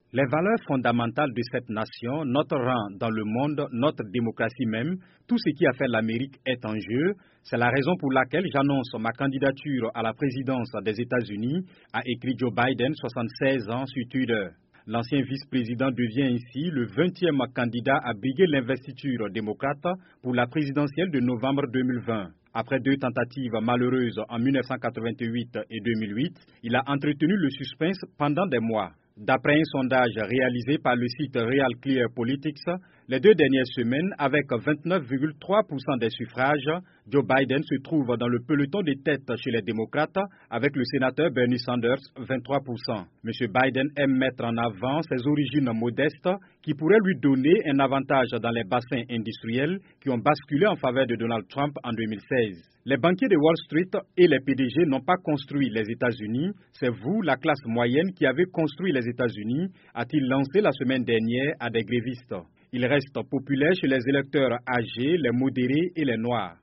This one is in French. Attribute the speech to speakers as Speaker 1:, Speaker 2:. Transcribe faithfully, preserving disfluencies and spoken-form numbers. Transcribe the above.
Speaker 1: Les valeurs fondamentales de cette nation, notre rang dans le monde, notre démocratie même, tout ce qui a fait l'Amérique est en jeu. C'est la raison pour laquelle j'annonce ma candidature à la présidence des États-Unis, a écrit Joe Biden, soixante-seize ans, sur Twitter. L'ancien vice-président devient ainsi le vingtième candidat à briguer l'investiture démocrate pour la présidentielle de novembre deux mille vingt. Après deux tentatives malheureuses en mille neuf cent quatre-vingt-huit et deux mille huit, il a entretenu le suspense pendant des mois. D'après un sondage réalisé par le site Real Clear Politics, les deux dernières semaines, avec vingt-neuf virgule trois pour cent des suffrages, Joe Biden se trouve dans le peloton des têtes chez les démocrates avec le sénateur Bernie Sanders, vingt-trois pour cent. M. Biden aime mettre en avant ses origines modestes qui pourraient lui donner un avantage dans les bassins industriels qui ont basculé en faveur de Donald Trump en deux mille seize. Les banquiers de Wall Street et les P D G n'ont pas construit les États-Unis, c'est vous, la classe moyenne, qui avez construit les États-Unis, a-t-il lancé la semaine dernière à des grévistes. Il reste populaire chez les électeurs âgés, les modérés et les noirs.